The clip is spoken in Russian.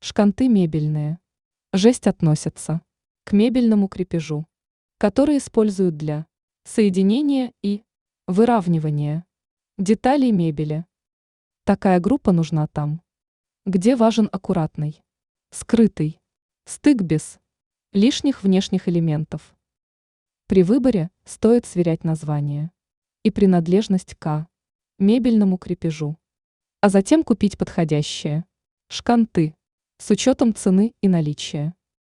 Шканты мебельные. Жесть относятся к мебельному крепежу, который используют для соединения и выравнивания деталей мебели. Такая группа нужна там, где важен аккуратный, скрытый стык без лишних внешних элементов. При выборе стоит сверять название и принадлежность к мебельному крепежу, а затем купить подходящие шканты с учетом цены и наличия.